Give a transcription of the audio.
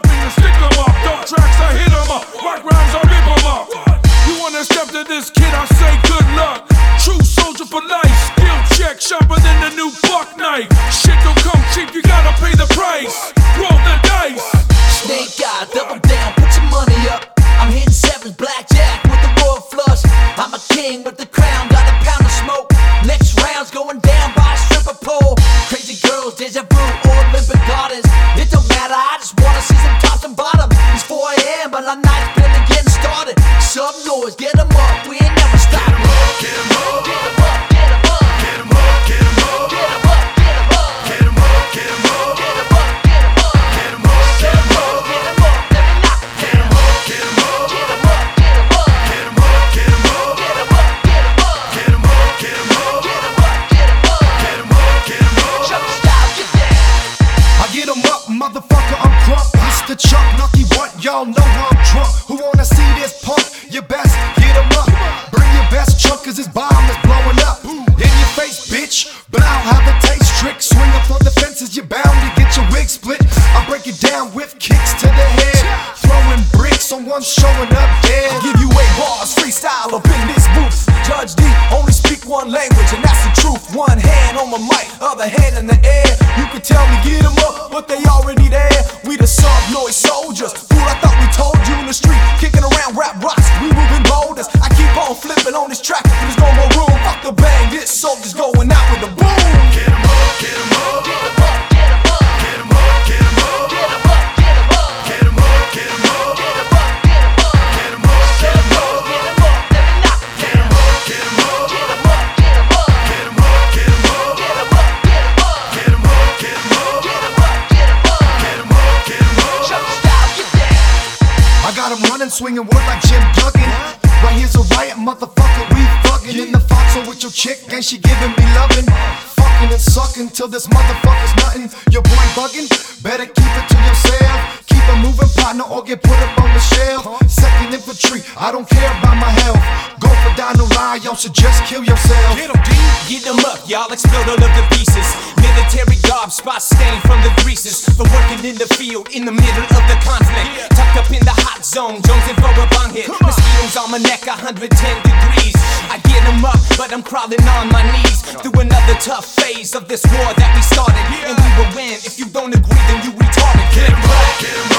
helping to stick 'em up. Dope tracks, I hit 'em up. Rock rhymes, I rip 'em up. You wanna step to this kid, I say good luck. True soldier for life, skill check, sharper than the new buck knife. Shit don't come cheap, you gotta pay the price. Roll the dice. Snake eye, double down, put your money up. I'm hitting sevens, blackjack with the royal flush. I'm a king with the crown, got a pound of smoke. Next round's going down by a stripper pole. Crazy girls, deja vu, or Olympic goddess. It don't matter, I just wanna see some tops and bottoms. It's 4 AM, but I'm not barely getting started. Some noise, get 'em up, we ain't never stopping. Get 'em up, Get 'em up, get 'em up. get 'em up, get 'em up, Get 'em up, get 'em up. get 'em up, get 'em up, Get 'em up, get 'em up. get 'em up, Get 'em up, get 'em up, let me knock. get 'em up, get 'em up, Get 'em up, get 'em up. get 'em up, get 'em up, Get 'em up, get 'em up. get 'em up, get 'em up, Get 'em up, get 'em up. get 'em up, get 'em up. Show me style, get down. I get 'em up, motherfucker, I'm crunk. Mr. Chuck, Lucky what? Y'all know I'm drunk. Who wanna see this punk? You best get 'em up. Bring your best chunk, cause this bomb is blowing up. In your face, bitch, but I don't have a taste trick. Swinging for the fences, you're bound to get your wig split. I break it down with kicks to the head. Throwing bricks on one showing up dead. Give you 8 bars, freestyle up in this booth. Judge D only speak one language, and that's the truth. One hand on my mic, other hand in the air. You can tell me get 'em up, but they already there. We the sub-noise soldiers. Fool, I thought we told you in the street. Kicking around rap rocks, we moving boulders. I keep on flipping on this track, there's no more room. Fuck the bang, this soldier's going out with a boom. Get 'em up, get 'em up, Get 'em up, get 'em up. get 'em up, get 'em up, Get 'em up, get 'em up. get 'em up, get 'em up, Get 'em up, get 'em up. get 'em up, Get 'em up, get 'em up, let me knock. get 'em up, get 'em up, Get 'em up, get 'em up. get 'em up, get 'em up, Get 'em up, get 'em up. get 'em up, get 'em up, Get 'em up, get 'em up. get 'em up, get 'em up. Show me style, get down. I got 'em running, swinging wood like Jim Duggan. Right here's a riot, motherfucker, we fucking. In the foxhole with your chick, ain't she giving me loving? Fucking and sucking till this motherfucker's nothing. Your boy bugging, better keep it to yourself. Keep it moving, partner, or get put up on the shelf. Second infantry, I don't care about my health. Go for Dino Line, y'all should just kill yourself. Get 'em, D. Get 'em up, y'all explode all of the pieces. Military garb, spots stained from the greases. For working in the field, in the middle of the conflict. Tucked up in the hot zone, jonesing for a bong hit. Mosquitoes on my neck, 110 degrees. I get 'em up, but I'm crawling on my knees. Through another tough phase of this war that we started. And we will win, if you don't agree, then you retarded. Get 'em up, get 'em